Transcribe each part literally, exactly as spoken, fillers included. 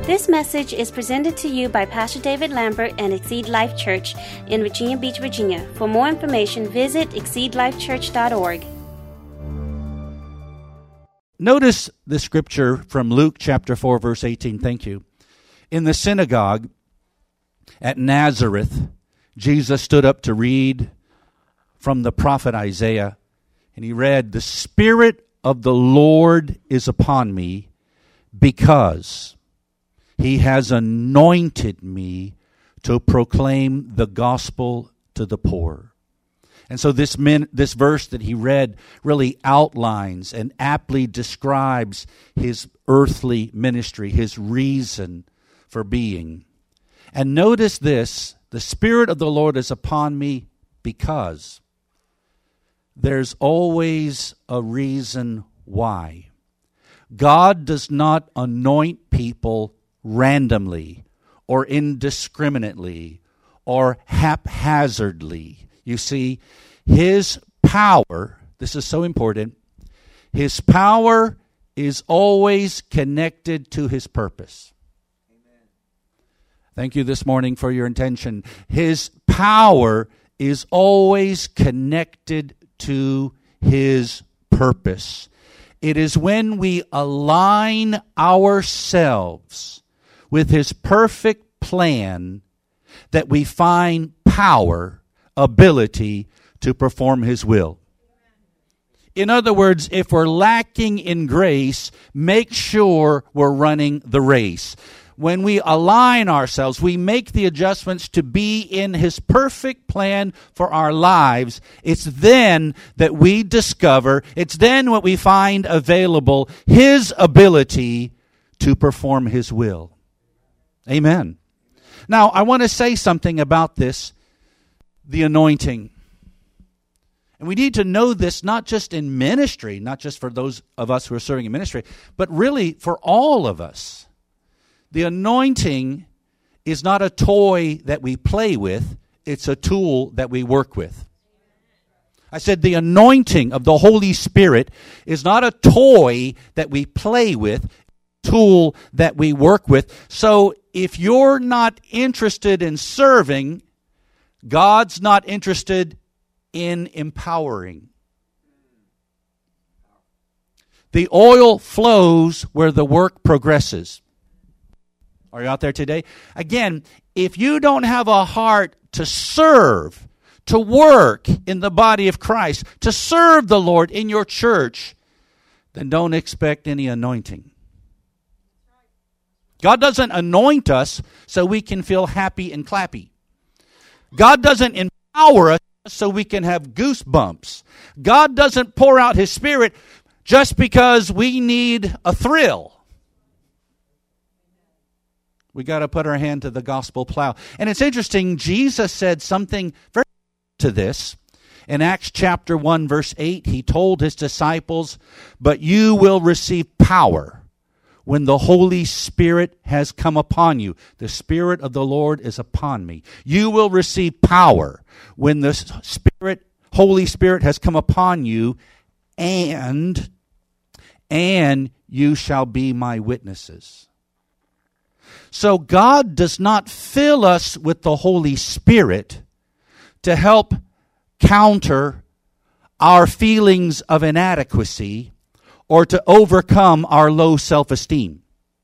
This message is presented to you by Pastor David Lambert and Exceed Life Church in Virginia Beach, Virginia. For more information, visit exceed life church dot org. Notice the scripture from Luke chapter four, verse eighteen. Thank you. In the synagogue at Nazareth, Jesus stood up to read from the prophet Isaiah, and he read, "The Spirit of the Lord is upon me, because He has anointed me to proclaim the gospel to the poor." And so this min, this verse that he read really outlines and aptly describes his earthly ministry, his reason for being. And notice this, the Spirit of the Lord is upon me because there's always a reason why. God does not anoint people randomly or indiscriminately or haphazardly. You see, His power, this is so important, His power is always connected to His purpose. Amen. Thank you this morning for your attention. His power is always connected to His purpose. It is when we align ourselves with His perfect plan that we find power, ability to perform His will. In other words, if we're lacking in grace, make sure we're running the race. When we align ourselves, we make the adjustments to be in His perfect plan for our lives. It's then that we discover, it's then what we find available, His ability to perform His will. Amen. Now, I want to say something about this, the anointing. And we need to know this not just in ministry, not just for those of us who are serving in ministry, but really for all of us. The anointing is not a toy that we play with, it's a tool that we work with. I said the anointing of the Holy Spirit is not a toy that we play with, it's a tool that we work with. So if you're not interested in serving, God's not interested in empowering. The oil flows where the work progresses. Are you out there today? Again, if you don't have a heart to serve, to work in the body of Christ, to serve the Lord in your church, then don't expect any anointing. God doesn't anoint us so we can feel happy and clappy. God doesn't empower us so we can have goosebumps. God doesn't pour out His Spirit just because we need a thrill. We got to put our hand to the gospel plow. And it's interesting, Jesus said something very to this. In Acts chapter one, verse eight, He told His disciples, "But you will receive power when the Holy Spirit has come upon you." The Spirit of the Lord is upon me. You will receive power when the Spirit, Holy Spirit has come upon you, and, and you shall be my witnesses. So God does not fill us with the Holy Spirit to help counter our feelings of inadequacy or to overcome our low self-esteem.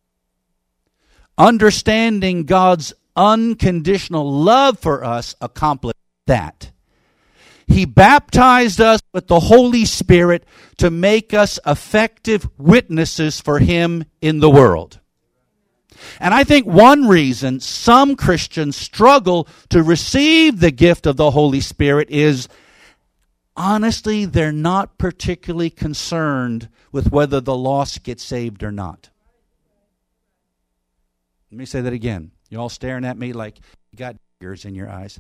Understanding God's unconditional love for us accomplished that. He baptized us with the Holy Spirit to make us effective witnesses for Him in the world. And I think one reason some Christians struggle to receive the gift of the Holy Spirit is, honestly, they're not particularly concerned with whether the lost get saved or not. Let me say that again. You're all staring at me like you got tears in your eyes.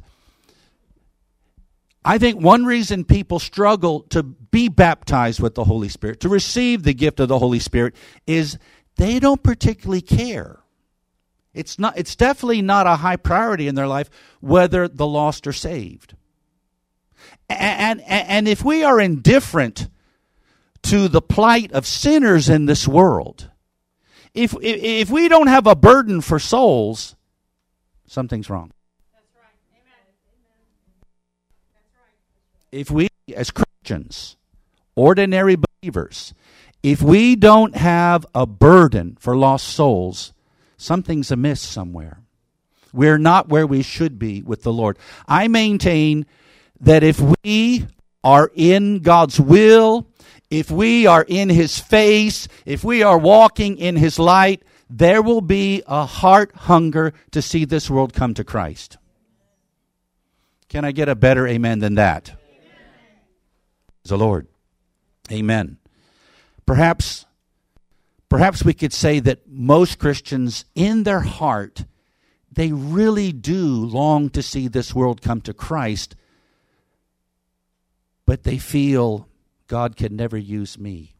I think one reason people struggle to be baptized with the Holy Spirit, to receive the gift of the Holy Spirit, is they don't particularly care. It's not. It's definitely not a high priority in their life whether the lost are saved. And, and, and if we are indifferent to the plight of sinners in this world, if, if, if we don't have a burden for souls, something's wrong. That's right. Amen. That's right. If we, as Christians, ordinary believers, if we don't have a burden for lost souls, something's amiss somewhere. We're not where we should be with the Lord. I maintain that if we are in God's will, if we are in His face, if we are walking in His light, there will be a heart hunger to see this world come to Christ. Can I get a better amen than that? Praise the Lord. Amen. Perhaps, perhaps we could say that most Christians, in their heart, they really do long to see this world come to Christ, but they feel God can never use me.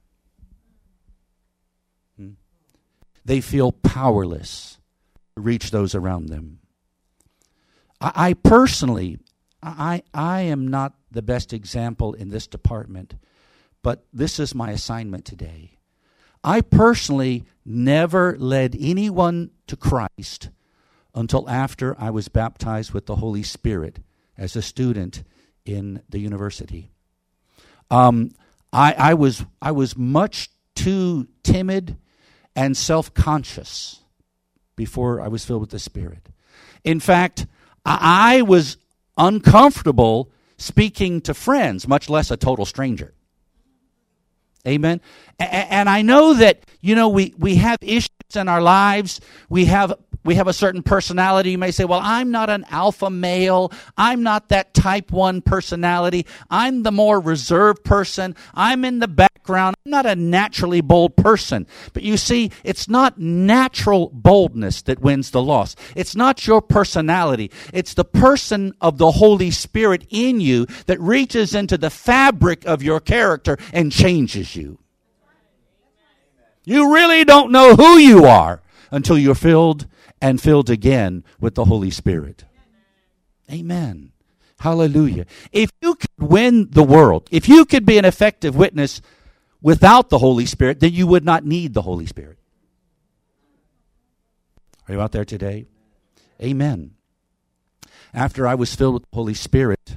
Hmm? They feel powerless to reach those around them. I, I personally, I, I am not the best example in this department, but this is my assignment today. I personally never led anyone to Christ until after I was baptized with the Holy Spirit as a student in the university. Um, I, I was I was much too timid and self-conscious before I was filled with the Spirit. In fact, I, I was uncomfortable speaking to friends, much less a total stranger. Amen. And I know that, you know, we, we have issues in our lives. We have we have a certain personality. You may say, well, I'm not an alpha male. I'm not that type one personality. I'm the more reserved person. I'm in the background. I'm not a naturally bold person. But you see, it's not natural boldness that wins the loss. It's not your personality. It's the person of the Holy Spirit in you that reaches into the fabric of your character and changes you. You really don't know who you are until you're filled and filled again with the Holy Spirit. Amen. Hallelujah. If you could win the world, if you could be an effective witness without the Holy Spirit, then you would not need the Holy Spirit. Are you out there today? Amen. After I was filled with the Holy Spirit,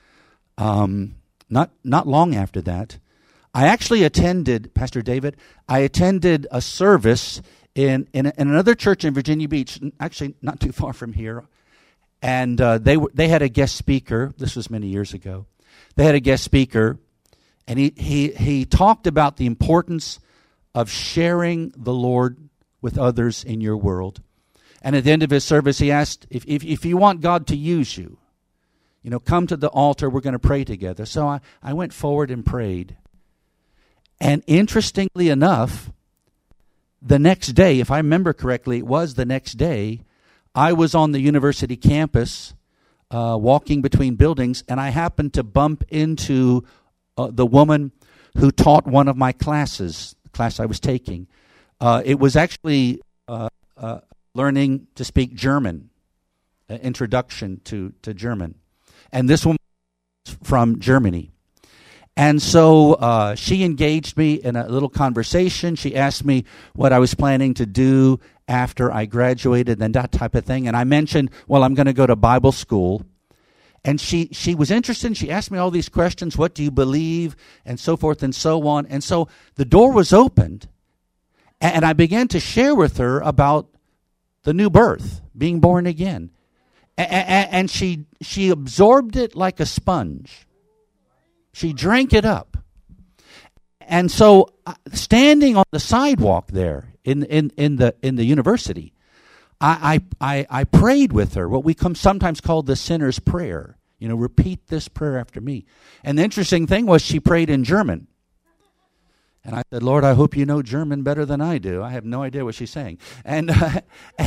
um, not not long after that, I actually attended, Pastor David, I attended a service in, in, in another church in Virginia Beach, actually not too far from here. And uh, they were, they had a guest speaker. This was many years ago. They had a guest speaker, and he, he, he talked about the importance of sharing the Lord with others in your world. And at the end of his service, he asked, if, if, if you want God to use you, you know, come to the altar, we're going to pray together. So I, I went forward and prayed. And interestingly enough, the next day, if I remember correctly, it was the next day, I was on the university campus uh, walking between buildings, and I happened to bump into uh, the woman who taught one of my classes, the class I was taking. Uh, it was actually uh, uh, learning to speak German, uh, introduction to, to German. And this woman was from Germany. And so uh, she engaged me in a little conversation. She asked me what I was planning to do after I graduated and that type of thing. And I mentioned, well, I'm going to go to Bible school. And she, she was interested. She asked me all these questions. What do you believe? And so forth and so on. And so the door was opened. And I began to share with her about the new birth, being born again. And she she absorbed it like a sponge. She drank it up. And so, uh, standing on the sidewalk there in in, in the in the university, I, I I I prayed with her what we come sometimes call the sinner's prayer. You know, repeat this prayer after me. And the interesting thing was she prayed in German. And I said, Lord, I hope you know German better than I do. I have no idea what she's saying. And uh,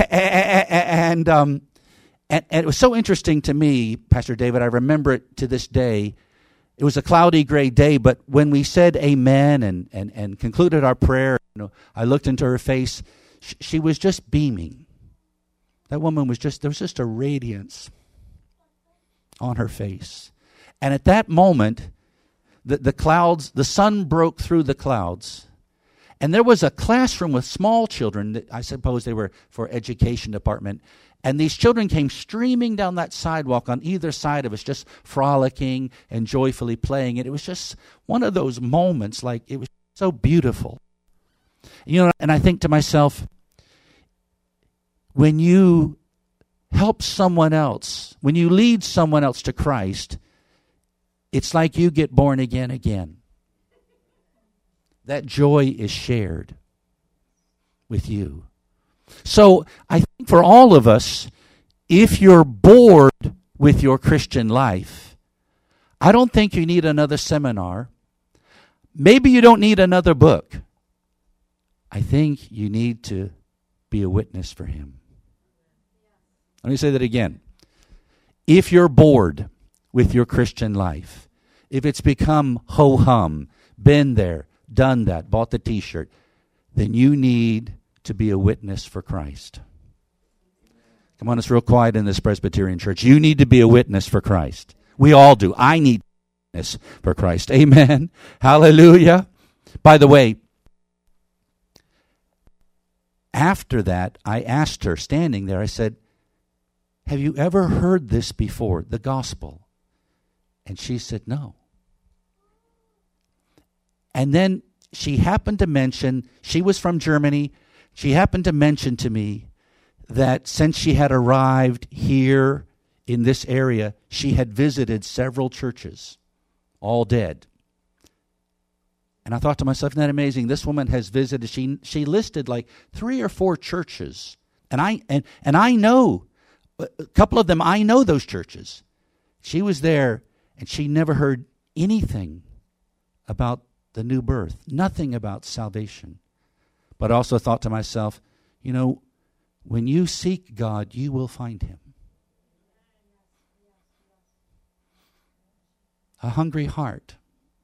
and um and, and it was so interesting to me, Pastor David. I remember it to this day. It was a cloudy, gray day, but when we said amen and, and, and concluded our prayer, you know, I looked into her face. She, she was just beaming. That woman was just, there was just a radiance on her face. And at that moment, the, the clouds, the sun broke through the clouds. And there was a classroom with small children. That I suppose they were for education department. And these children came streaming down that sidewalk on either side of us, just frolicking and joyfully playing. And it was just one of those moments, like it was so beautiful. You know, and I think to myself, when you help someone else, when you lead someone else to Christ, it's like you get born again again. That joy is shared with you. So I think for all of us, if you're bored with your Christian life, I don't think you need another seminar. Maybe you don't need another book. I think you need to be a witness for Him. Let me say that again. If you're bored with your Christian life, if it's become ho-hum, been there, done that, bought the t-shirt, then you need to be a witness for Christ. Come on, it's real quiet in this Presbyterian church. You need to be a witness for Christ. We all do. I need to be a witness for Christ. Amen. Hallelujah. By the way, after that, I asked her, standing there, I said, have you ever heard this before, the gospel? And she said, no. And then she happened to mention, she was from Germany, she happened to mention to me that since she had arrived here in this area, she had visited several churches, all dead. And I thought to myself, isn't that amazing? This woman has visited, she she listed like three or four churches. And I and, and I know, a couple of them, I know those churches. She was there and she never heard anything about the new birth, nothing about salvation. But I also thought to myself, you know, when you seek God, you will find Him. A hungry heart.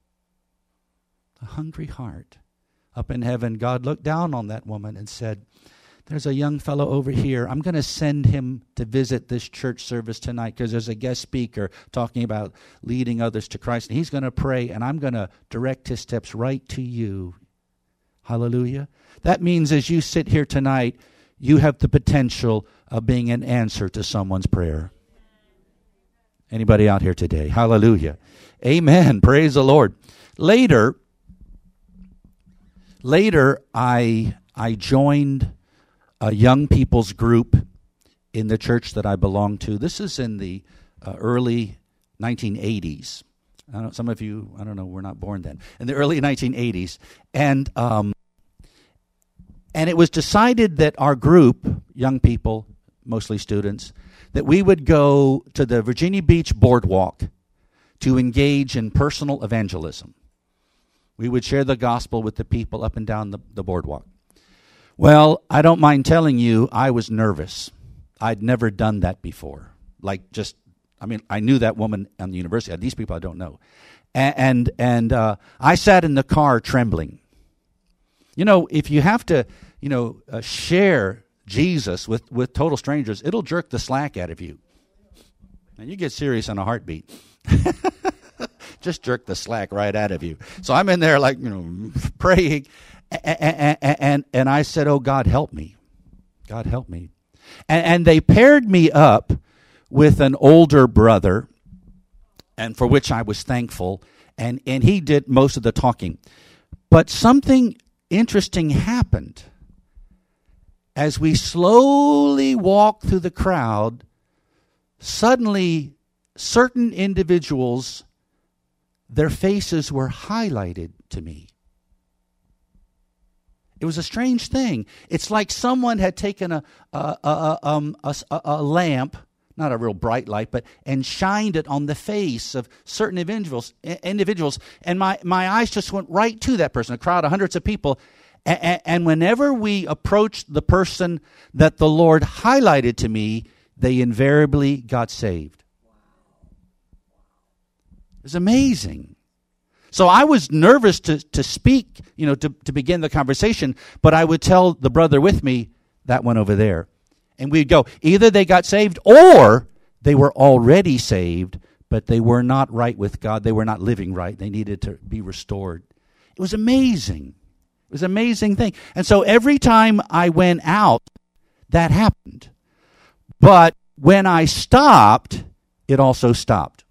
A hungry heart. Up in heaven, God looked down on that woman and said, there's a young fellow over here. I'm going to send him to visit this church service tonight because there's a guest speaker talking about leading others to Christ. And he's going to pray, and I'm going to direct his steps right to you. Hallelujah. That means as you sit here tonight, you have the potential of being an answer to someone's prayer. Anybody out here today? Hallelujah. Amen. Praise the Lord. Later, later I I joined a young people's group in the church that I belong to. This is in the uh, early nineteen eighties. I don't, some of you, I don't know, were not born then. In the early nineteen eighties. And um, and it was decided that our group, young people, mostly students, that we would go to the Virginia Beach boardwalk to engage in personal evangelism. We would share the gospel with the people up and down the, the boardwalk. Well, I don't mind telling you, I was nervous. I'd never done that before. Like just, I mean, I knew that woman on the university. These people I don't know. And and, and uh, I sat in the car trembling. You know, if you have to, you know, uh, share Jesus with, with total strangers, it'll jerk the slack out of you. And you get serious in a heartbeat. Just jerk the slack right out of you. So I'm in there like, you know, praying. And, and, and I said, oh, God, help me. God, help me. And, and they paired me up with an older brother, and for which I was thankful. And, and he did most of the talking. But something interesting happened. As we slowly walked through the crowd, suddenly certain individuals, their faces were highlighted to me. It was a strange thing. It's like someone had taken a a, a, um, a, a lamp, not a real bright light, but and shined it on the face of certain individuals. Individuals, and my, my eyes just went right to that person. A crowd of hundreds of people, and, and whenever we approached the person that the Lord highlighted to me, they invariably got saved. It was amazing. So I was nervous to, to speak, you know, to, to begin the conversation, but I would tell the brother with me, that one over there. And we'd go, either they got saved or they were already saved, but they were not right with God. They were not living right. They needed to be restored. It was amazing. It was an amazing thing. And so every time I went out, that happened. But when I stopped, it also stopped.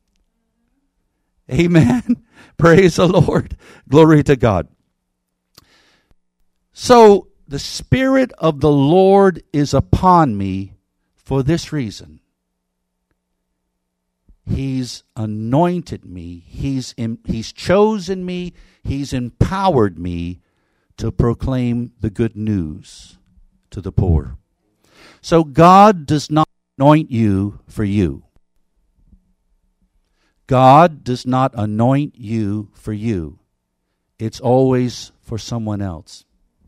Amen. Praise the Lord. Glory to God. So the Spirit of the Lord is upon me for this reason. He's anointed me. He's in, He's chosen me. He's empowered me to proclaim the good news to the poor. So God does not anoint you for you. God does not anoint you for you. It's always for someone else.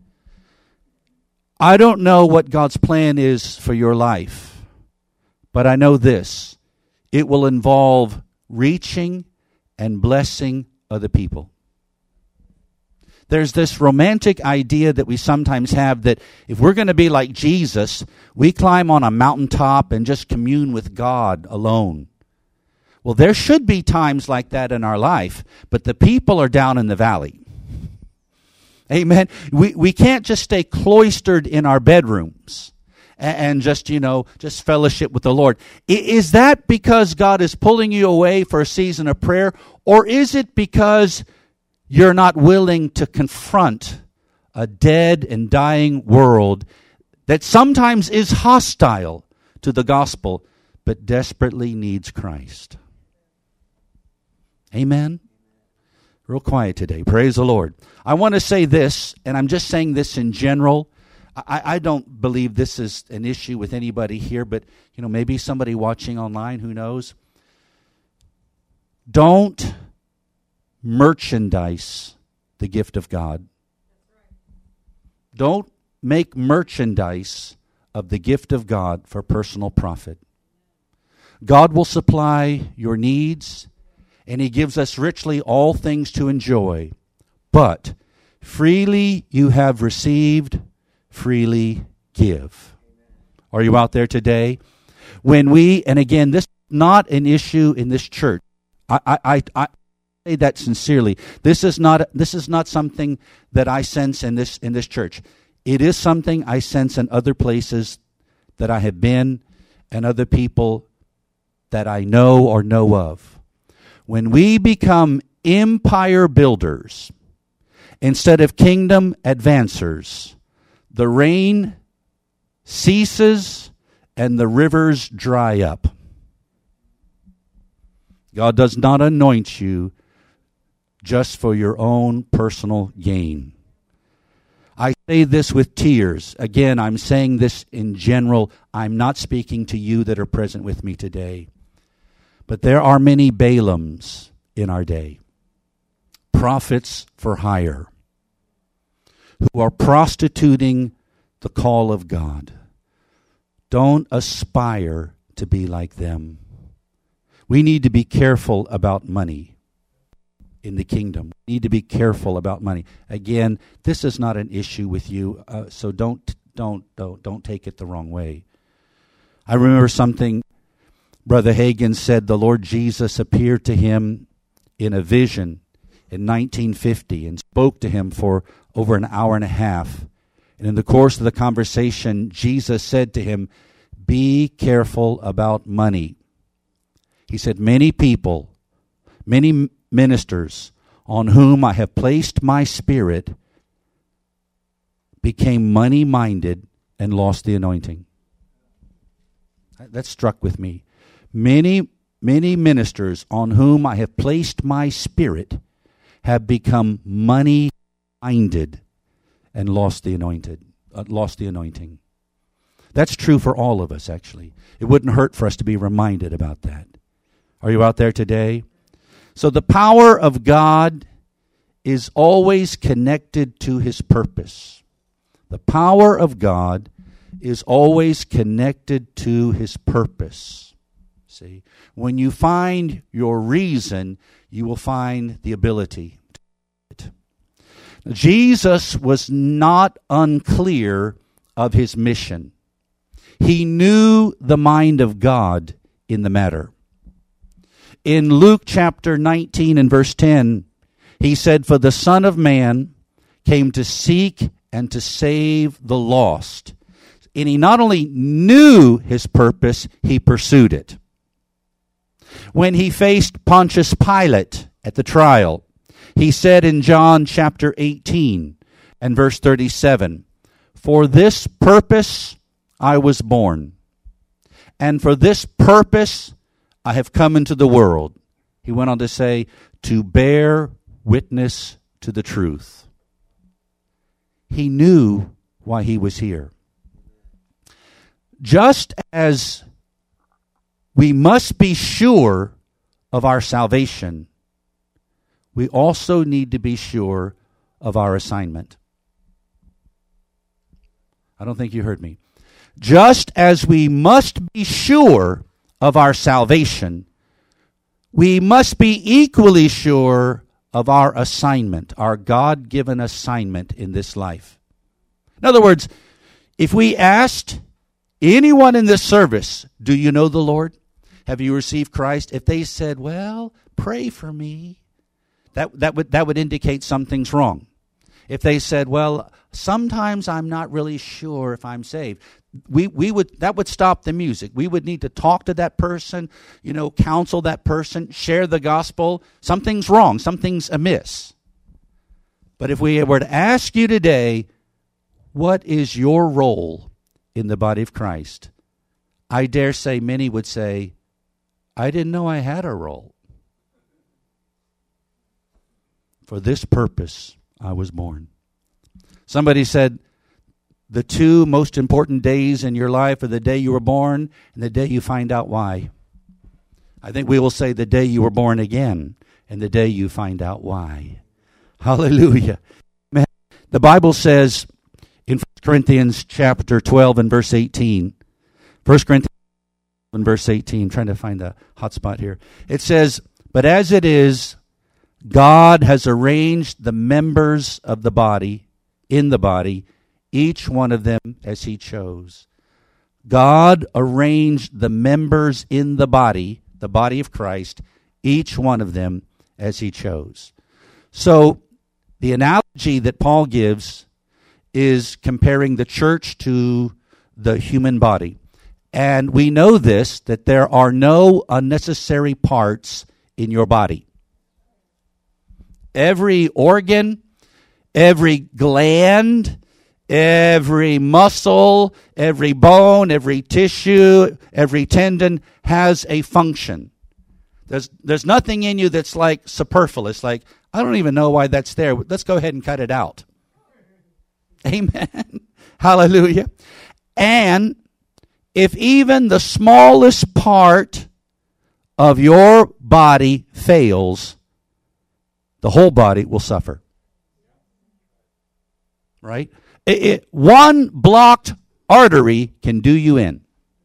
I don't know what God's plan is for your life, but I know this. It will involve reaching and blessing other people. There's this romantic idea that we sometimes have that if we're going to be like Jesus, we climb on a mountaintop and just commune with God alone. Well, there should be times like that in our life, but the people are down in the valley. Amen. We we can't just stay cloistered in our bedrooms and, and just, you know, just fellowship with the Lord. I, is that because God is pulling you away for a season of prayer, or is it because you're not willing to confront a dead and dying world that sometimes is hostile to the gospel, but desperately needs Christ? Amen? Real quiet today. Praise the Lord. I want to say this, and I'm just saying this in general. I, I don't believe this is an issue with anybody here, but you know, maybe somebody watching online, who knows? Don't merchandise the gift of God. Don't make merchandise of the gift of God for personal profit. God will supply your needs, and He gives us richly all things to enjoy. But freely you have received, freely give. Are you out there today? When we, and again, this is not an issue in this church. I, I, I, I say that sincerely. This is not, this is not something that I sense in this in this church. It is something I sense in other places that I have been, and other people that I know or know of. When we become empire builders instead of kingdom advancers, the rain ceases and the rivers dry up. God does not anoint you just for your own personal gain. I say this with tears. Again, I'm saying this in general. I'm not speaking to you that are present with me today. But there are many Balaams in our day, prophets for hire, who are prostituting the call of God. Don't aspire to be like them. We need to be careful about money in the kingdom. We need to be careful about money. Again, this is not an issue with you, uh, so don't don't don't don't take it the wrong way. I remember something Brother Hagin said. The Lord Jesus appeared to him in a vision in nineteen fifty and spoke to him for over an hour and a half. And in the course of the conversation, Jesus said to him, "Be careful about money." He said, "Many people, many ministers on whom I have placed my spirit became money-minded and lost the anointing." That struck with me. Many, many ministers on whom I have placed my spirit have become money-minded and lost the anointed, uh, lost the anointing. That's true for all of us, actually. It wouldn't hurt for us to be reminded about that. Are you out there today? So the power of God is always connected to His purpose. The power of God is always connected to His purpose. See, when you find your reason, you will find the ability. Jesus was not unclear of His mission. He knew the mind of God in the matter. In Luke chapter nineteen and verse ten, He said, "For the Son of Man came to seek and to save the lost. And he not only knew his purpose, he pursued it. When he faced Pontius Pilate at the trial, he said in John chapter eighteen and verse thirty-seven, "For this purpose I was born, and for this purpose I have come into the world." He went on to say, "to bear witness to the truth." He knew why he was here. Just as we must be sure of our salvation, we also need to be sure of our assignment. I don't think you heard me. Just as we must be sure of our salvation, we must be equally sure of our assignment, our God-given assignment in this life. In other words, if we asked anyone in this service, "Do you know the Lord? Have you received Christ?" If they said, "Well, pray for me," that, that would that would indicate something's wrong. If they said, "Well, sometimes I'm not really sure if I'm saved," we we would that would stop the music. We would need to talk to that person, you know, counsel that person, share the gospel. Something's wrong, something's amiss. But if we were to ask you today, what is your role in the body of Christ? I dare say many would say, "I didn't know I had a role. For this purpose I was born." Somebody said, the two most important days in your life are the day you were born and the day you find out why. I think we will say the day you were born again and the day you find out why. Hallelujah. The Bible says in First Corinthians chapter twelve and verse eighteen, First Corinthians in verse eighteen, I'm trying to find a hot spot here. It says, "But as it is, God has arranged the members of the body, in the body, each one of them as he chose." God arranged the members in the body, the body of Christ, each one of them as he chose. So the analogy that Paul gives is comparing the church to the human body. And we know this, that there are no unnecessary parts in your body. Every organ, every gland, every muscle, every bone, every tissue, every tendon has a function. There's there's nothing in you that's like superfluous, like, I don't even know why that's there. Let's go ahead and cut it out. Amen. Hallelujah. And if even the smallest part of your body fails, the whole body will suffer. Right? It, it, one blocked artery can do you in.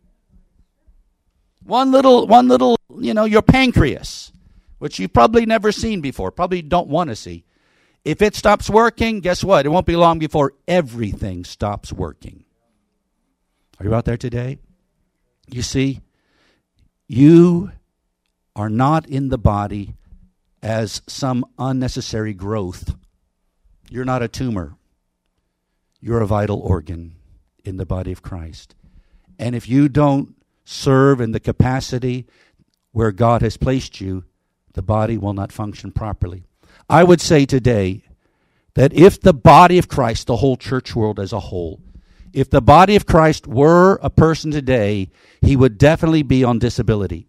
One little, one little, you know, your pancreas, which you've probably never seen before, probably don't want to see. If it stops working, guess what? It won't be long before everything stops working. Are you out there today? You see, you are not in the body as some unnecessary growth. You're not a tumor. You're a vital organ in the body of Christ. And if you don't serve in the capacity where God has placed you, the body will not function properly. I would say today that if the body of Christ, the whole church world as a whole, if the body of Christ were a person today, he would definitely be on disability.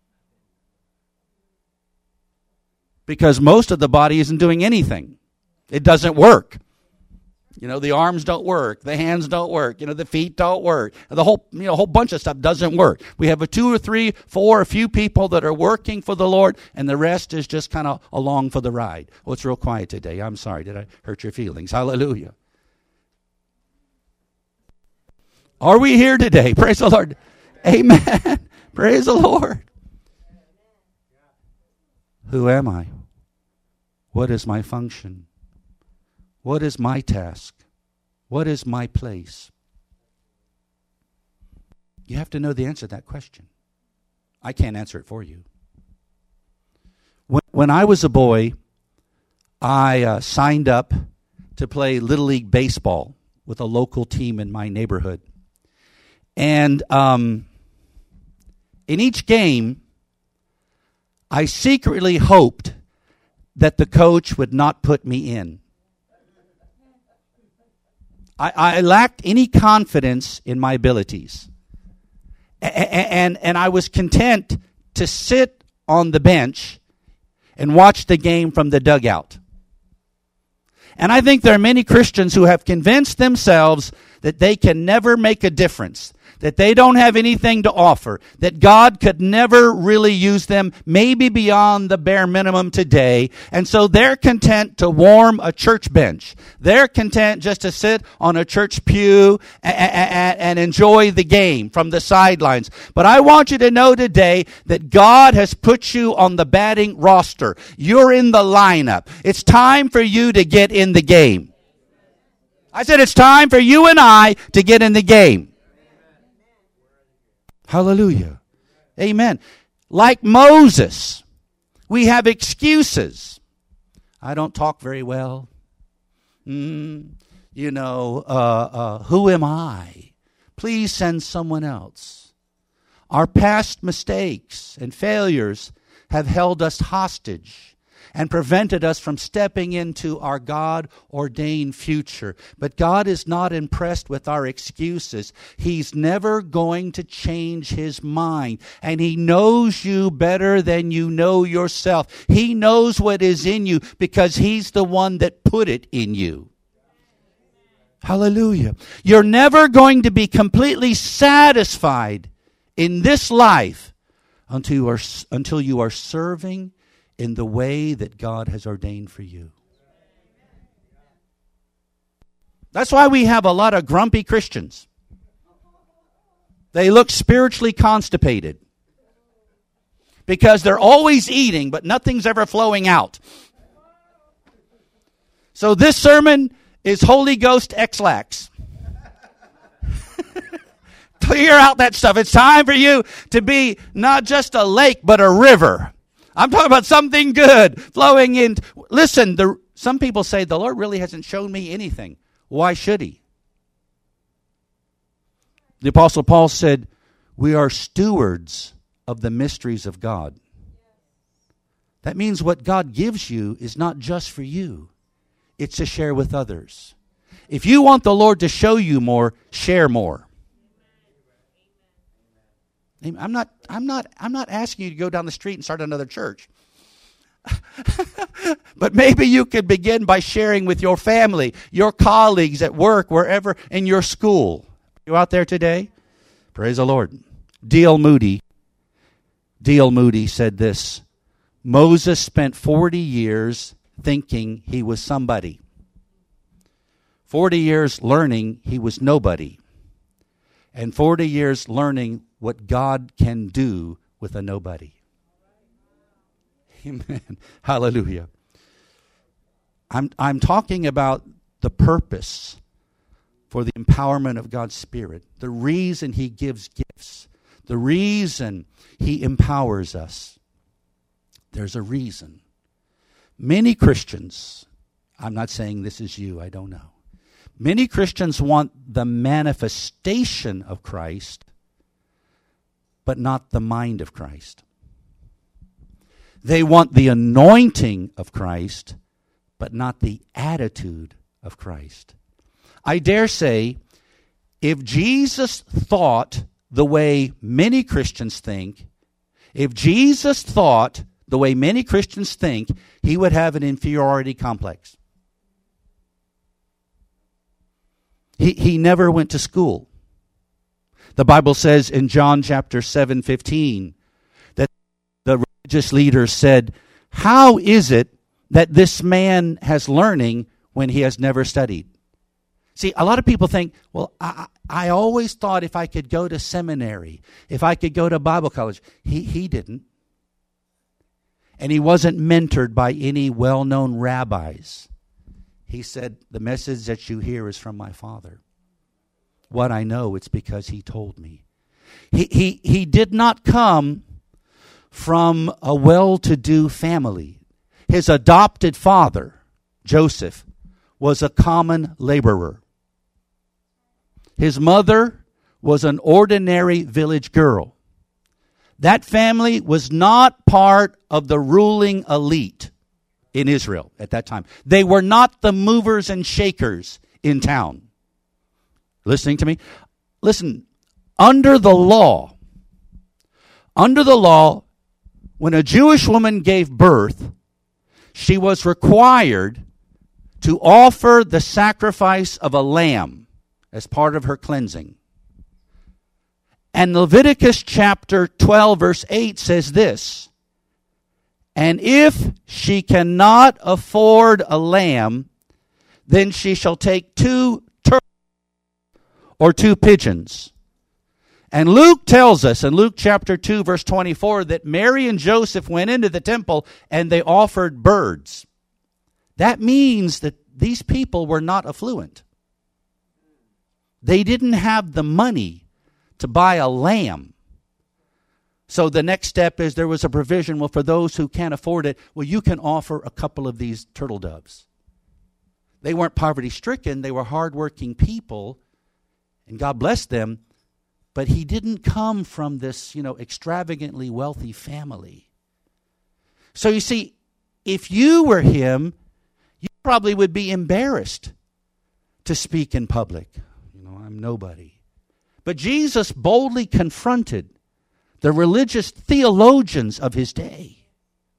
Because most of the body isn't doing anything. It doesn't work. You know, the arms don't work, the hands don't work, you know, the feet don't work. The whole, you know, whole bunch of stuff doesn't work. We have a two or three, four, a few people that are working for the Lord, and the rest is just kind of along for the ride. Oh, it's real quiet today. I'm sorry. Did I hurt your feelings? Hallelujah. Are we here today? Praise the Lord. Amen. Praise the Lord. Who am I? What is my function? What is my task? What is my place? You have to know the answer to that question. I can't answer it for you. When, when I was a boy, I uh, signed up to play Little League Baseball with a local team in my neighborhood. And um, in each game, I secretly hoped that the coach would not put me in. I, I lacked any confidence in my abilities. A- and, and I was content to sit on the bench and watch the game from the dugout. And I think there are many Christians who have convinced themselves that they can never make a difference, that they don't have anything to offer, that God could never really use them, maybe beyond the bare minimum today. And so they're content to warm a church bench. They're content just to sit on a church pew and, and enjoy the game from the sidelines. But I want you to know today that God has put you on the batting roster. You're in the lineup. It's time for you to get in the game. I said it's time for you and I to get in the game. Hallelujah. Amen. Like Moses, we have excuses. I don't talk very well. Mm, you know, uh, uh, who am I? Please send someone else. Our past mistakes and failures have held us hostage and prevented us from stepping into our God-ordained future. But God is not impressed with our excuses. He's never going to change His mind. And He knows you better than you know yourself. He knows what is in you because He's the one that put it in you. Hallelujah. You're never going to be completely satisfied in this life until you are, until you are serving in the way that God has ordained for you. That's why we have a lot of grumpy Christians. They look spiritually constipated because they're always eating, but nothing's ever flowing out. So this sermon is Holy Ghost X-Lax. Clear out that stuff. It's time for you to be not just a lake, but a river. I'm talking about something good flowing in. Listen, the, some people say the Lord really hasn't shown me anything. Why should He? The Apostle Paul said, we are stewards of the mysteries of God. That means what God gives you is not just for you. It's to share with others. If you want the Lord to show you more, share more. I'm not, I'm not, I'm not asking you to go down the street and start another church. But maybe you could begin by sharing with your family, your colleagues at work, wherever, in your school. You out there today? Praise the Lord. D L Moody, D L Moody said this: Moses spent forty years thinking he was somebody. forty years learning he was nobody. And forty years learning what God can do with a nobody. Amen. Hallelujah. I'm I'm talking about the purpose for the empowerment of God's Spirit. The reason He gives gifts. The reason He empowers us. There's a reason. Many Christians, I'm not saying this is you, I don't know. Many Christians want the manifestation of Christ, but not the mind of Christ. They want the anointing of Christ, but not the attitude of Christ. I dare say, if Jesus thought the way many Christians think, if Jesus thought the way many Christians think, He would have an inferiority complex. He, he never went to school. The Bible says in John chapter seven fifteen that the religious leaders said, how is it that this man has learning when he has never studied? See, a lot of people think, well, I, I always thought if I could go to seminary, if I could go to Bible college. He, he didn't. And he wasn't mentored by any well-known rabbis. He said, the message that you hear is from my Father. What I know, it's because He told me. He, he, he did not come from a well-to-do family. His adopted father, Joseph, was a common laborer. His mother was an ordinary village girl. That family was not part of the ruling elite in Israel at that time. They were not the movers and shakers in town. Listening to me? Listen, under the law, under the law, when a Jewish woman gave birth, she was required to offer the sacrifice of a lamb as part of her cleansing. And Leviticus chapter twelve verse eight says this, and if she cannot afford a lamb, then she shall take two turtles or two pigeons. And Luke tells us in Luke chapter two verse twenty-four that Mary and Joseph went into the temple and they offered birds. That means that these people were not affluent. They didn't have the money to buy a lamb. So the next step is there was a provision, well, for those who can't afford it, well, you can offer a couple of these turtle doves. They weren't poverty-stricken. They were hardworking people, and God blessed them. But he didn't come from this, you know, extravagantly wealthy family. So you see, if you were him, you probably would be embarrassed to speak in public. You know, I'm nobody. But Jesus boldly confronted the religious theologians of his day.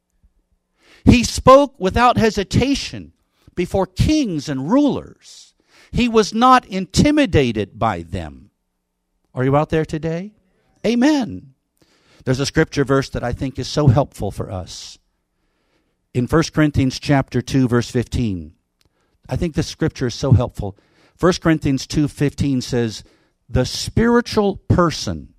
He spoke without hesitation before kings and rulers. He was not intimidated by them. Are you out there today? Amen. There's a scripture verse that I think is so helpful for us. In First Corinthians chapter two, verse fifteen. I think this scripture is so helpful. First Corinthians two fifteen says, the spiritual person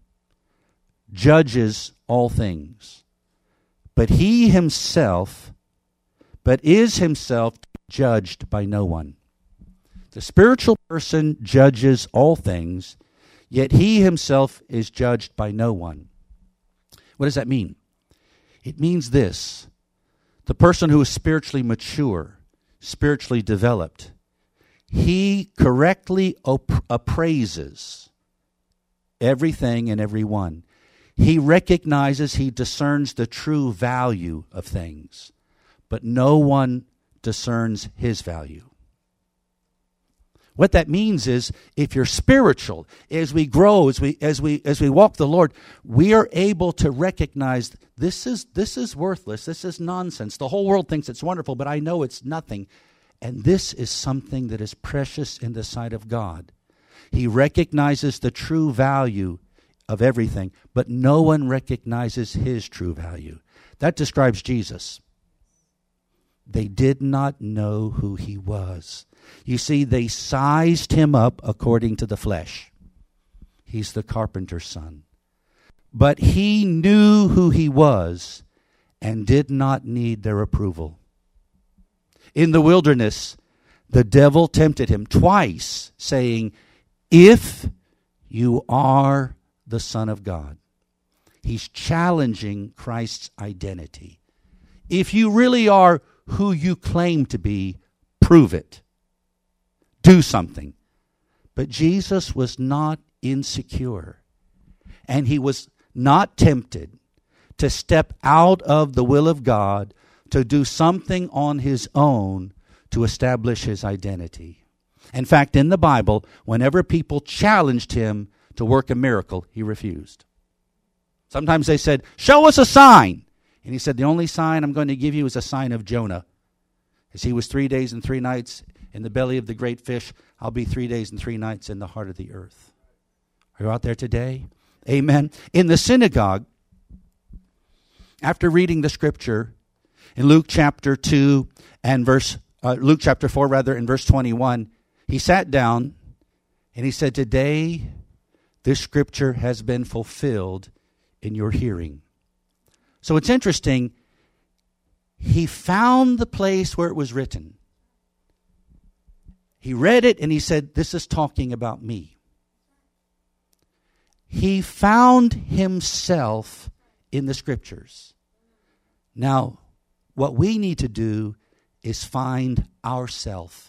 judges all things, but he himself, but is himself judged by no one. The spiritual person judges all things, yet he himself is judged by no one. What does that mean? It means this. The person who is spiritually mature, spiritually developed, he correctly op- appraises everything and everyone. He recognizes, he discerns the true value of things, but no one discerns his value. What that means is, if you're spiritual, as we grow, as we as we as we walk the Lord, we are able to recognize this is this is worthless, this is nonsense. The whole world thinks it's wonderful, but I know it's nothing. And this is something that is precious in the sight of God. He recognizes the true value of everything, but no one recognizes his true value. That describes Jesus. They did not know who he was. You see, they sized him up according to the flesh. He's the carpenter's son. But he knew who he was and did not need their approval. In the wilderness, the devil tempted him twice, saying, if you are the Son of God. He's challenging Christ's identity. If you really are who you claim to be, prove it. Do something. But Jesus was not insecure. And he was not tempted to step out of the will of God to do something on his own to establish his identity. In fact, in the Bible, whenever people challenged him to work a miracle, he refused. Sometimes they said, show us a sign. And he said, the only sign I'm going to give you is a sign of Jonah. As he was three days and three nights in the belly of the great fish, I'll be three days and three nights in the heart of the earth. Are you out there today? Amen. In the synagogue, after reading the scripture, in Luke chapter two and verse, uh, Luke chapter four rather, in verse twenty-one, he sat down and he said, today this scripture has been fulfilled in your hearing. So it's interesting. He found the place where it was written. He read it and he said, this is talking about me. He found himself in the scriptures. Now, what we need to do is find ourselves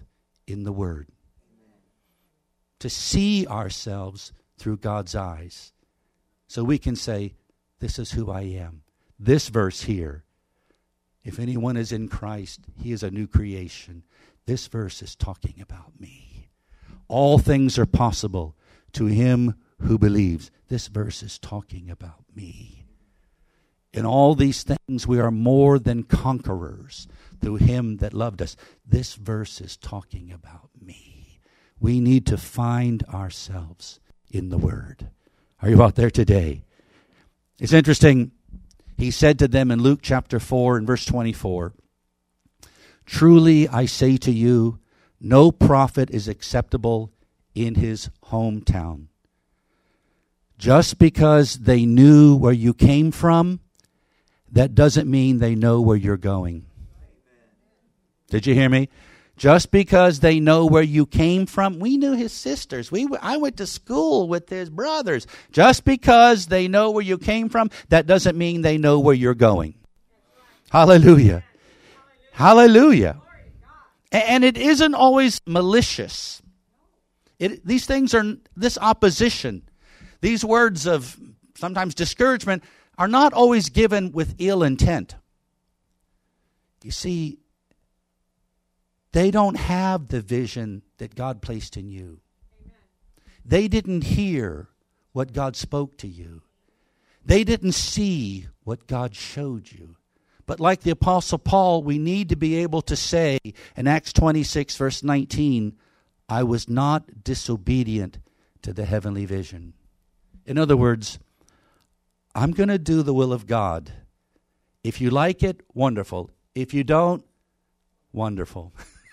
in the Word. To see ourselves through God's eyes. So we can say, this is who I am. This verse here, if anyone is in Christ, he is a new creation. This verse is talking about me. All things are possible to him who believes. This verse is talking about me. In all these things we are more than conquerors through him that loved us. This verse is talking about me. We need to find ourselves in the Word. Are you out there today? It's interesting. He said to them in Luke chapter four and verse twenty-four, truly I say to you, no prophet is acceptable in his hometown. Just because they knew where you came from, that doesn't mean they know where you're going. Did you hear me? Just because they know where you came from. We knew his sisters. We I went to school with his brothers. Just because they know where you came from, that doesn't mean they know where you're going. Hallelujah. Hallelujah. And it isn't always malicious. It, these things are, this opposition, these words of sometimes discouragement are not always given with ill intent. You see, they don't have the vision that God placed in you. Amen. They didn't hear what God spoke to you. They didn't see what God showed you. But like the Apostle Paul, we need to be able to say in Acts twenty-six, verse nineteen, I was not disobedient to the heavenly vision. In other words, I'm going to do the will of God. If you like it, wonderful. If you don't, wonderful.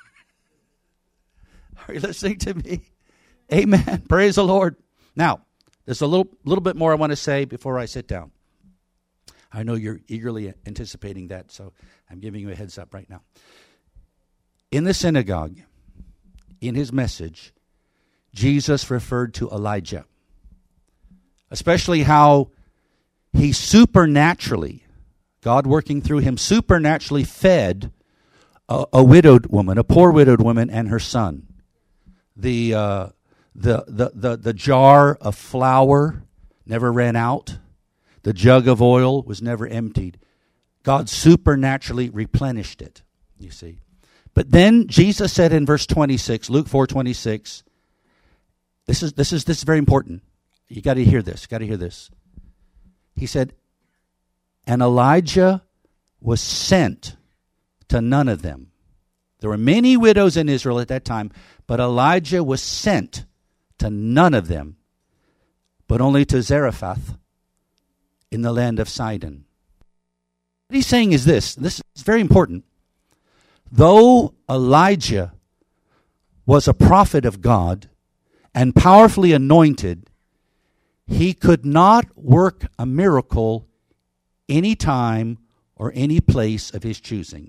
Are you listening to me? Amen. Praise the Lord. Now, there's a little, little bit more I want to say before I sit down. I know you're eagerly anticipating that, so I'm giving you a heads up right now. In the synagogue, in his message, Jesus referred to Elijah, especially how he supernaturally, God working through him, supernaturally fed a, a widowed woman, a poor widowed woman and her son. The, uh, the, the, the, the jar of flour never ran out. The jug of oil was never emptied. God supernaturally replenished it, you see. But then Jesus said in verse twenty-six, Luke four twenty-six, this is this is this is very important. You got to hear this. Got to hear this. He said, and Elijah was sent to none of them. There were many widows in Israel at that time, but Elijah was sent to none of them, but only to Zarephath in the land of Sidon. What he's saying is this. This is very important. Though Elijah was a prophet of God and powerfully anointed, he could not work a miracle any time or any place of his choosing.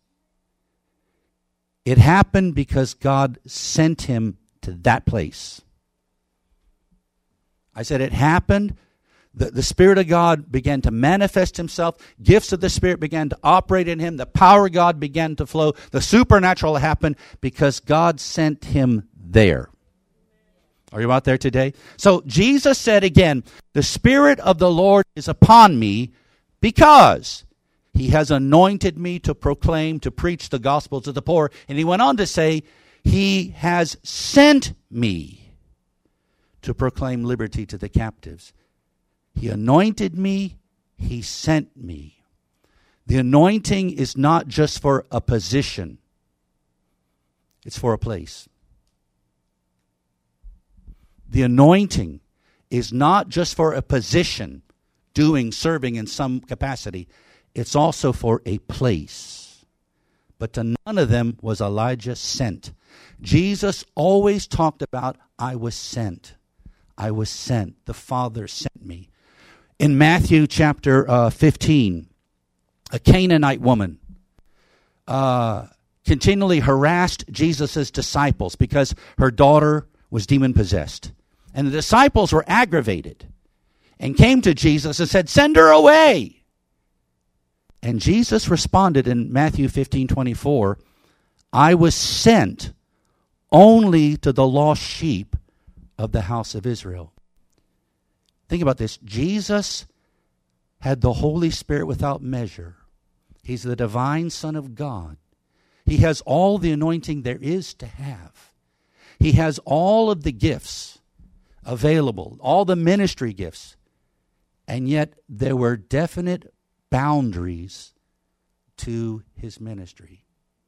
It happened because God sent him to that place. I said it happened. The, the Spirit of God began to manifest himself. Gifts of the Spirit began to operate in him. The power of God began to flow. The supernatural happened because God sent him there. Are you out there today? So Jesus said again, the Spirit of the Lord is upon me because he has anointed me to proclaim, to preach the gospel to the poor. And he went on to say, he has sent me to proclaim liberty to the captives. He anointed me. He sent me. The anointing is not just for a position. It's for a place. The anointing is not just for a position, doing, serving in some capacity. It's also for a place. But to none of them was Elijah sent. Jesus always talked about, I was sent. I was sent. The Father sent me. In Matthew chapter uh, fifteen, a Canaanite woman uh, continually harassed Jesus' disciples because her daughter was demon-possessed. And the disciples were aggravated and came to Jesus and said, send her away. And Jesus responded in Matthew fifteen twenty-four, I was sent only to the lost sheep of the house of Israel. Think about this. Jesus had the Holy Spirit without measure. He's the divine Son of God. He has all the anointing there is to have. He has all of the gifts available, all the ministry gifts. And yet there were definite boundaries to his ministry.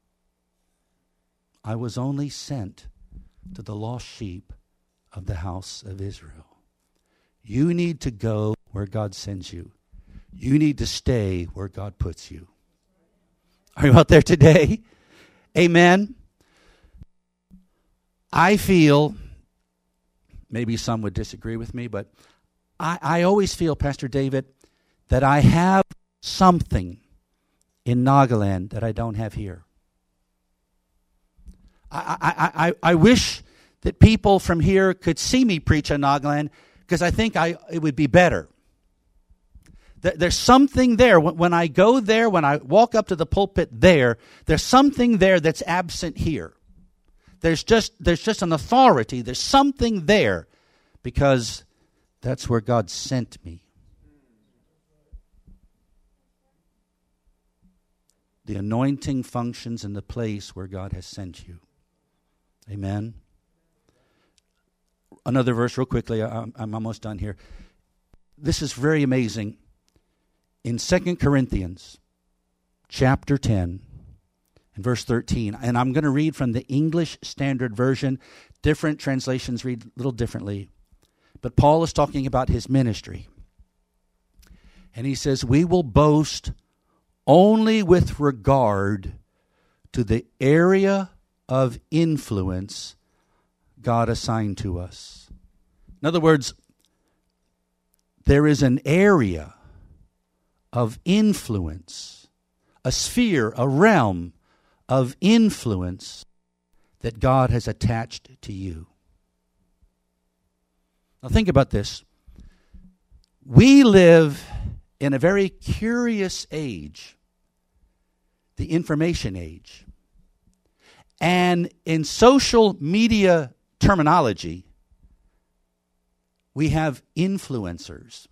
I was only sent to the lost sheep of the house of Israel. You need to go where God sends you. You need to stay where God puts you. Are you out there today? Amen. I feel, maybe some would disagree with me, but I, I always feel, Pastor David, that I have something in Nagaland that I don't have here. I, I, I, I wish that people from here could see me preach in Nagaland, because I think I it would be better. There's something there. When I go there, when I walk up to the pulpit there, there's something there that's absent here. There's just there's just an authority. There's something there, because that's where God sent me. The anointing functions in the place where God has sent you. Amen. Another verse real quickly. I'm, I'm almost done here. This is very amazing. In Second Corinthians chapter ten and verse thirteen, and I'm going to read from the English Standard Version. Different translations read a little differently. But Paul is talking about his ministry. And he says, we will boast only with regard to the area of influence God assigned to us. In other words, there is an area of influence, a sphere, a realm of influence that God has attached to you. Now think about this. We live in a very curious age, the information age. And in social media terminology, we have influencers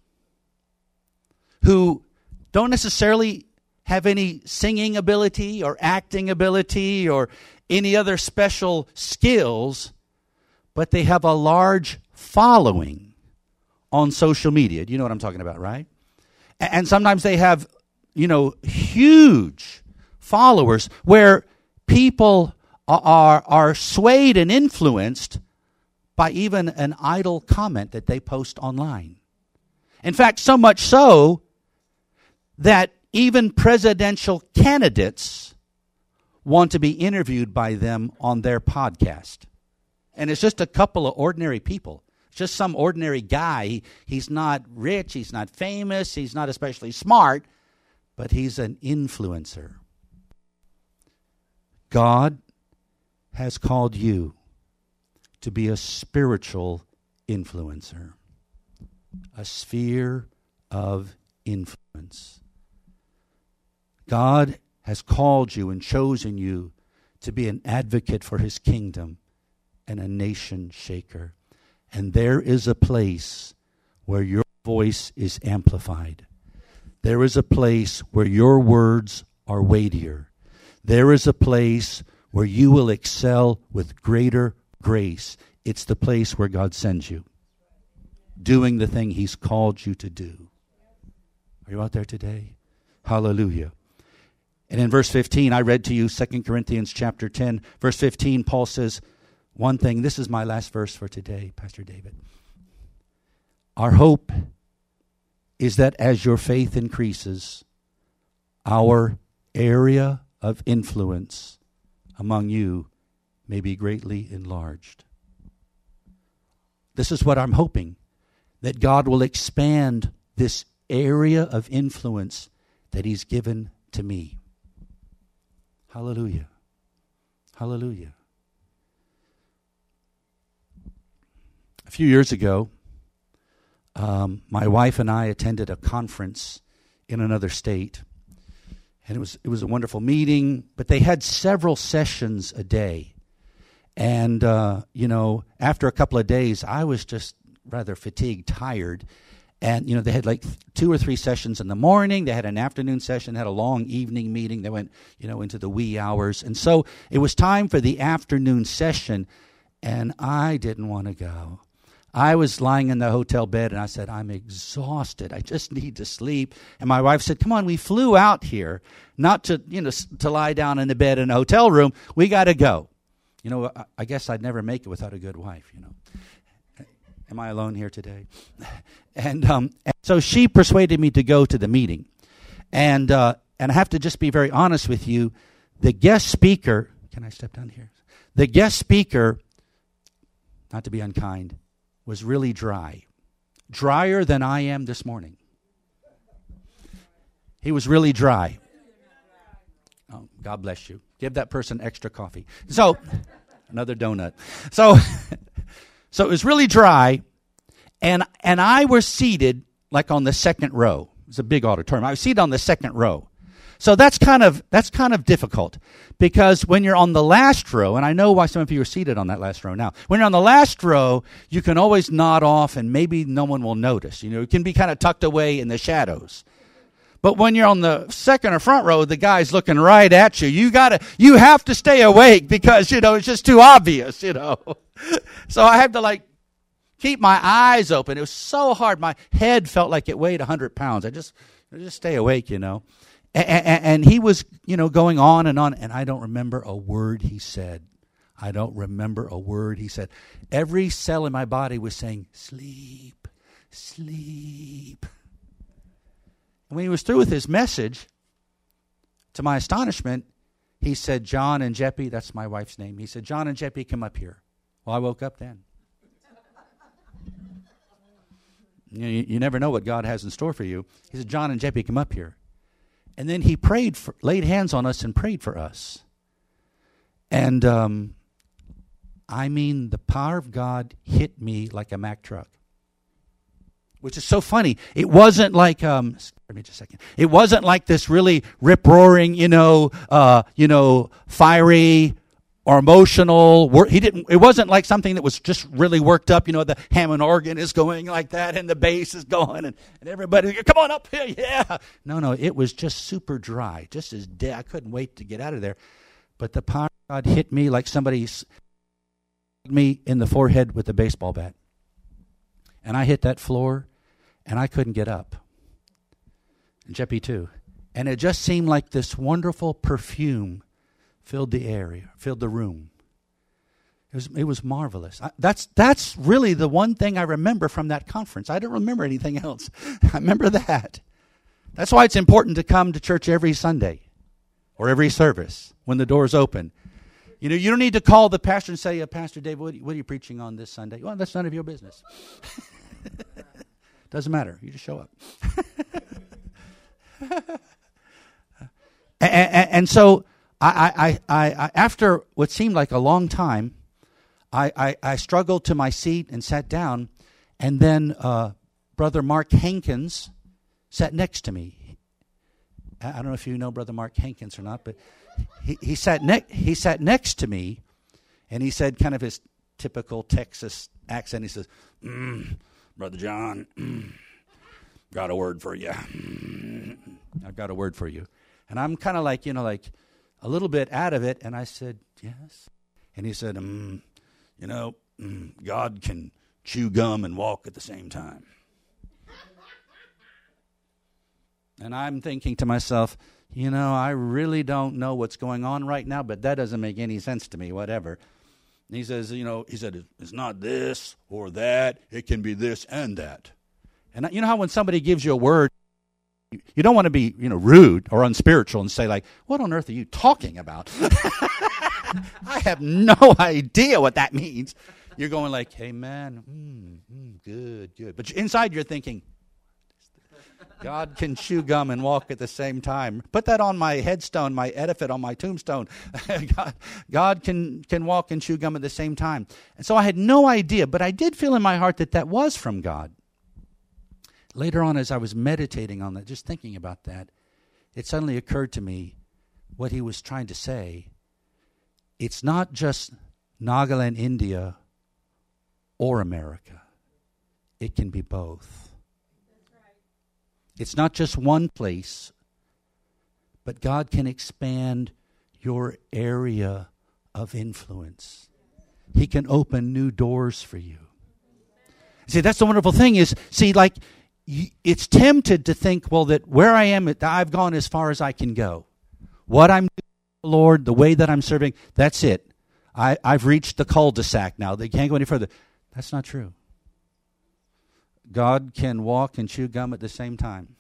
who don't necessarily have any singing ability or acting ability or any other special skills, but they have a large following on social media. Do you know what I'm talking about, right? And sometimes they have, you know, huge followers where people are, are swayed and influenced by even an idle comment that they post online. In fact, so much so that even presidential candidates want to be interviewed by them on their podcast. And it's just a couple of ordinary people. It's just some ordinary guy. He, he's not rich. He's not famous. He's not especially smart. But he's an influencer. God has called you to be a spiritual influencer. A sphere of influence. God has called you and chosen you to be an advocate for his kingdom and a nation shaker. And there is a place where your voice is amplified. There is a place where your words are weightier. There is a place where you will excel with greater grace. It's the place where God sends you, doing the thing he's called you to do. Are you out there today? Hallelujah. And in verse fifteen, I read to you Second Corinthians chapter ten. Verse fifteen, Paul says one thing. This is my last verse for today, Pastor David. Our hope is that as your faith increases, our area of influence among you may be greatly enlarged. This is what I'm hoping, that God will expand this area of influence that he's given to me. Hallelujah. Hallelujah. A few years ago, um, my wife and I attended a conference in another state. And it was it was a wonderful meeting, but they had several sessions a day. And, uh, you know, after a couple of days, I was just rather fatigued, tired. And, you know, they had like two or three sessions in the morning. They had an afternoon session, had a long evening meeting. They went, you know, into the wee hours. And so it was time for the afternoon session, and I didn't want to go. I was lying in the hotel bed, and I said, I'm exhausted. I just need to sleep. And my wife said, come on, we flew out here not to, you know, to lie down in the bed in a hotel room. We got to go. You know, I, I guess I'd never make it without a good wife, you know. Am I alone here today? And, um, and so she persuaded me to go to the meeting. And uh, and I have to just be very honest with you. The guest speaker, can I step down here? The guest speaker, not to be unkind, was really dry. Drier than I am this morning. He was really dry. Oh, God bless you. Give that person extra coffee. So, another donut. So... So it was really dry, and and I was seated like on the second row. It was a big auditorium. I was seated on the second row. So that's kind of that's kind of difficult, because when you're on the last row, and I know why some of you are seated on that last row now. When you're on the last row, you can always nod off, and maybe no one will notice. You know, it can be kind of tucked away in the shadows. But when you're on the second or front row, the guy's looking right at you. You gotta, you have to stay awake, because, you know, it's just too obvious, you know. So I had to like keep my eyes open. It was so hard. My head felt like it weighed a hundred pounds. I just, I just stay awake, you know. And, and, and he was, you know, going on and on, and I don't remember a word he said. I don't remember a word he said. Every cell in my body was saying, sleep, sleep. And when he was through with his message, to my astonishment, he said, John and Jeppy, that's my wife's name. He said, John and Jeppy, come up here. Well, I woke up then. You, know, you, you never know what God has in store for you. He said, John and Jeppy, come up here. And then he prayed, for, laid hands on us and prayed for us. And um, I mean, the power of God hit me like a Mack truck. Which is so funny. It wasn't like, um, give me just a second. It wasn't like this really rip-roaring, you know, uh, you know, fiery or emotional. He didn't. It wasn't like something that was just really worked up. You know, the Hammond organ is going like that, and the bass is going, and, and everybody, come on up here, yeah. No, no, it was just super dry, just as dead. I couldn't wait to get out of there. But the power of God hit me like somebody hit me in the forehead with a baseball bat. And I hit that floor, and I couldn't get up. And Jeppy too. And it just seemed like this wonderful perfume filled the area, filled the room. It was it was marvelous. I, that's that's really the one thing I remember from that conference. I don't remember anything else. I remember that. That's why it's important to come to church every Sunday or every service when the doors open. You know, you don't need to call the pastor and say, uh, Pastor Dave, what, what are you preaching on this Sunday? Well, that's none of your business. Doesn't matter. You just show up. and, and, and so I, I, I, I, after what seemed like a long time, I, I, I struggled to my seat and sat down. And then uh, Brother Mark Hankins sat next to me. I don't know if you know Brother Mark Hankins or not, but he, he sat ne- he sat next to me, and he said, kind of his typical Texas accent, he says, mm, Brother John, mm, got a word for you. Mm, I've got a word for you. And I'm kind of like, you know, like a little bit out of it, and I said, yes. And he said, mm, you know, mm, God can chew gum and walk at the same time. And I'm thinking to myself, you know, I really don't know what's going on right now, but that doesn't make any sense to me, whatever. And he says, you know, he said, it's not this or that. It can be this and that. And you know how when somebody gives you a word, you don't want to be, you know, rude or unspiritual and say like, what on earth are you talking about? I have no idea what that means. You're going like, hey, man, mm, mm, good, good. But inside you're thinking, God can chew gum and walk at the same time. Put that on my headstone, my epitaph on my tombstone. God, God can, can walk and chew gum at the same time. And so I had no idea, but I did feel in my heart that that was from God. Later on, as I was meditating on that, just thinking about that, it suddenly occurred to me what he was trying to say. It's not just Nagaland, India, or America. It can be both. It's not just one place, but God can expand your area of influence. He can open new doors for you. See, that's the wonderful thing is, see, like, it's tempted to think, well, that where I am, I've gone as far as I can go. What I'm doing, Lord, the way that I'm serving, that's it. I, I've reached the cul-de-sac now. They can't go any further. That's not true. God can walk and chew gum at the same time.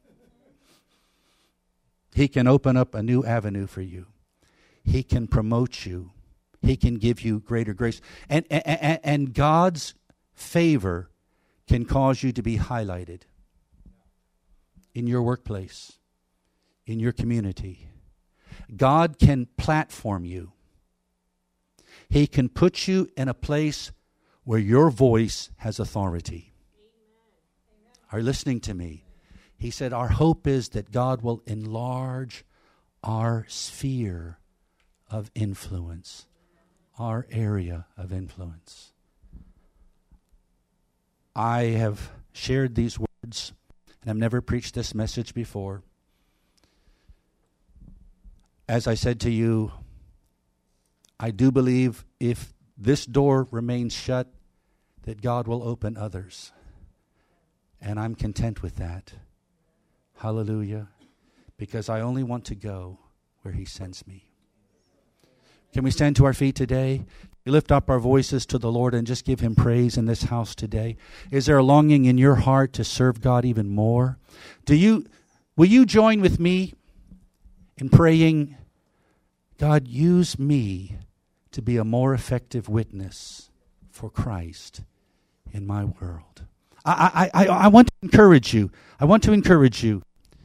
He can open up a new avenue for you. He can promote you. He can give you greater grace. And, and, and God's favor can cause you to be highlighted in your workplace, in your community. God can platform you. He can put you in a place where your voice has authority. Are you listening to me? He said, our hope is that God will enlarge our sphere of influence, our area of influence. I have shared these words, and I've never preached this message before. As I said to you, I do believe if this door remains shut, that God will open others. And I'm content with that. Hallelujah. Because I only want to go where He sends me. Can we stand to our feet today? We lift up our voices to the Lord and just give Him praise in this house today. Is there a longing in your heart to serve God even more? Do you, will you join with me in praying, God, use me to be a more effective witness for Christ in my world? I, I, I, I want to encourage you. I want to encourage you.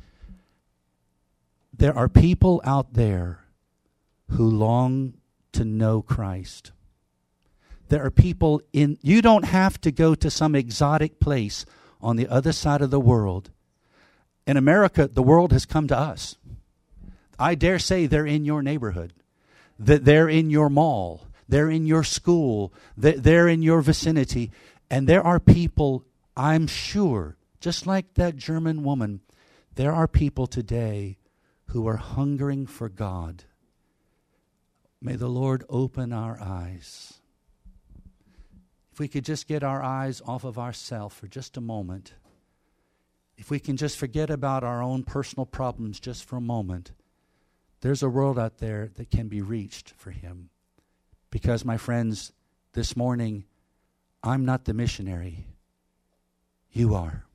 There are people out there who long to know Christ. There are people in, you don't have to go to some exotic place on the other side of the world. In America, the world has come to us. I dare say they're in your neighborhood. That they're in your mall. They're in your school. They're in your vicinity. And there are people, I'm sure, just like that German woman, there are people today who are hungering for God. May the Lord open our eyes. If we could just get our eyes off of ourselves for just a moment. If we can just forget about our own personal problems just for a moment. There's a world out there that can be reached for Him. Because, my friends, this morning, I'm not the missionary. You are.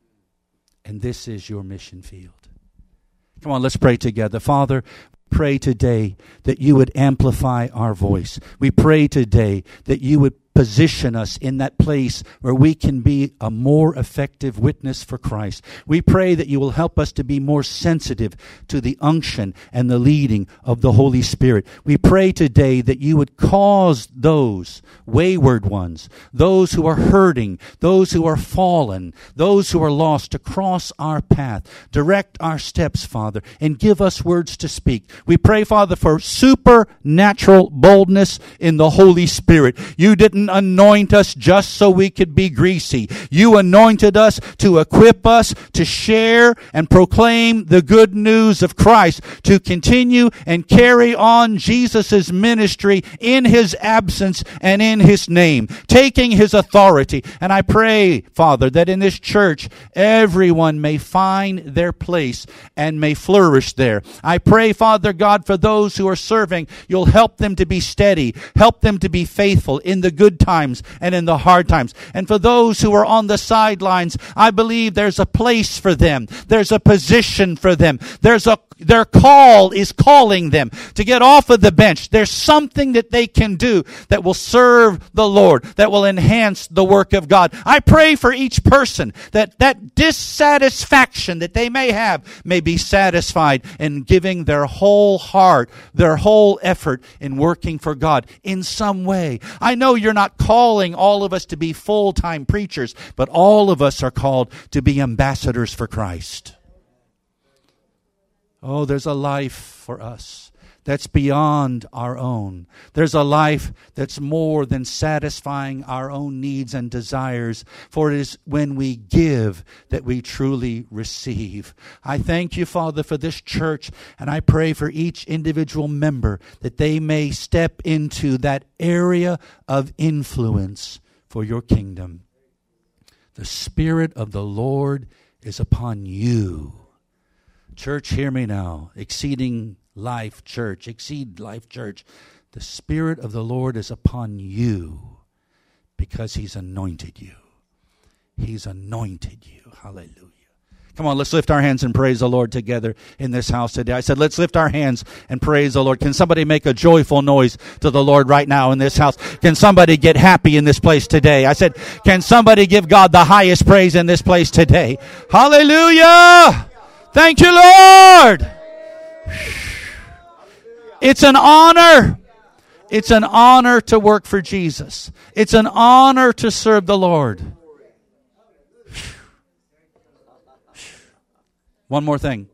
And this is your mission field. Come on, let's pray together. Father, pray today that you would amplify our voice. We pray today that you would position us in that place where we can be a more effective witness for Christ. We pray that you will help us to be more sensitive to the unction and the leading of the Holy Spirit. We pray today that you would cause those wayward ones, those who are hurting, those who are fallen, those who are lost to cross our path. Direct our steps, Father, and give us words to speak. We pray, Father, for supernatural boldness in the Holy Spirit. You didn't anoint us just so we could be greasy. You anointed us to equip us to share and proclaim the good news of Christ, to continue and carry on Jesus' ministry in His absence and in His name, taking His authority. And I pray, Father, that in this church, everyone may find their place and may flourish there. I pray, Father God, for those who are serving, you'll help them to be steady, help them to be faithful in the good times and in the hard times. And for those who are on the sidelines, I believe there's a place for them. There's a position for them. There's a Their call is calling them to get off of the bench. There's something that they can do that will serve the Lord, that will enhance the work of God. I pray for each person that that dissatisfaction that they may have may be satisfied in giving their whole heart, their whole effort in working for God in some way. I know you're not calling all of us to be full-time preachers, but all of us are called to be ambassadors for Christ. Oh, there's a life for us. that's beyond our own. There's a life that's more than satisfying our own needs and desires, for it is when we give that we truly receive. I thank you, Father, for this church, and I pray for each individual member that they may step into that area of influence for your kingdom. The Spirit of the Lord is upon you. Church, hear me now. Exceeding Life Church, Exceed Life Church. The Spirit of the Lord is upon you because He's anointed you. He's anointed you. Hallelujah. Come on, let's lift our hands and praise the Lord together in this house today. I said, let's lift our hands and praise the Lord. Can somebody make a joyful noise to the Lord right now in this house? Can somebody get happy in this place today? I said, can somebody give God the highest praise in this place today? Hallelujah! Thank you, Lord! It's an honor. It's an honor to work for Jesus. It's an honor to serve the Lord. One more thing.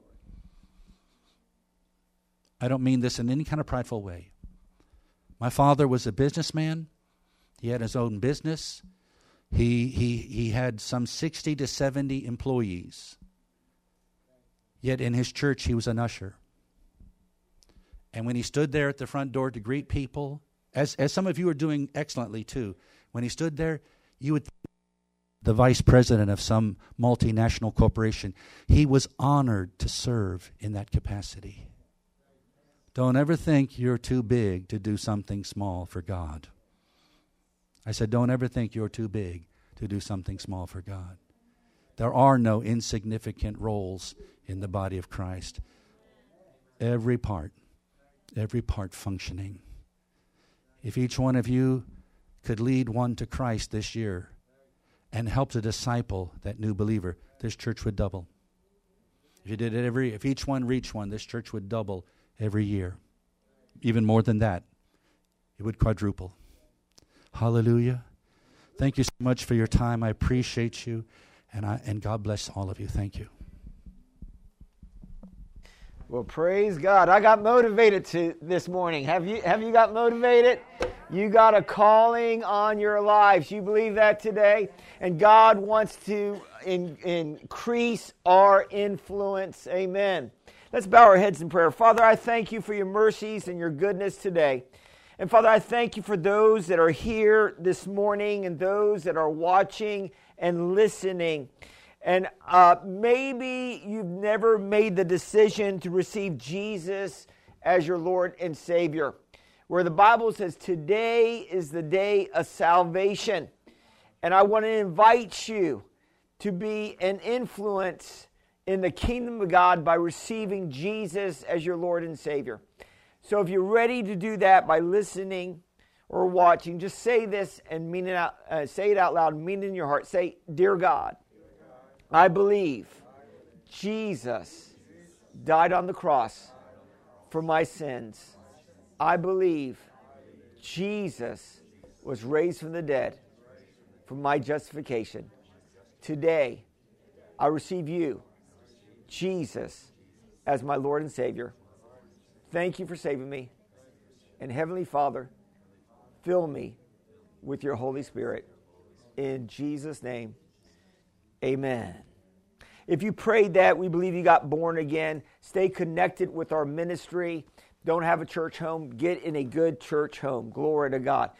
I don't mean this in any kind of prideful way. My father was a businessman. He had his own business. He he he had some sixty to seventy employees. Yet in his church he was an usher. And when he stood there at the front door to greet people, as as some of you are doing excellently too, when he stood there, you would think the vice president of some multinational corporation. He was honored to serve in that capacity. Don't ever think you're too big to do something small for God. I said, don't ever think you're too big to do something small for God. There are no insignificant roles in the body of Christ. Every part, every part functioning. If each one of you could lead one to Christ this year and help to disciple that new believer, this church would double. If you did it every, if each one reached one, this church would double every year. Even more than that, it would quadruple. Hallelujah. Thank you so much for your time. I appreciate you, and I and God bless all of you. Thank you. Well, praise God. I got motivated to this morning. Have you have you got motivated? You got a calling on your lives. You believe that today? And God wants to in, increase our influence. Amen. Let's bow our heads in prayer. Father, I thank you for your mercies and your goodness today. And Father, I thank you for those that are here this morning and those that are watching and listening. And uh, maybe you've never made the decision to receive Jesus as your Lord and Savior, where the Bible says today is the day of salvation. And I want to invite you to be an influence in the kingdom of God by receiving Jesus as your Lord and Savior. So if you're ready to do that by listening or watching, just say this and mean it out, uh, say it out loud, mean it in your heart. Say, Dear God, I believe Jesus died on the cross for my sins. I believe Jesus was raised from the dead for my justification. Today, I receive you, Jesus, as my Lord and Savior. Thank you for saving me. And Heavenly Father, fill me with your Holy Spirit. In Jesus' name, amen. If you prayed that, we believe you got born again. Stay connected with our ministry. Don't have a church home. Get in a good church home. Glory to God.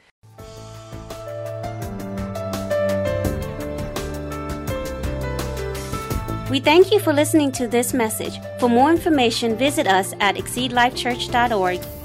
We thank you for listening to this message. For more information, visit us at exceed life church dot org.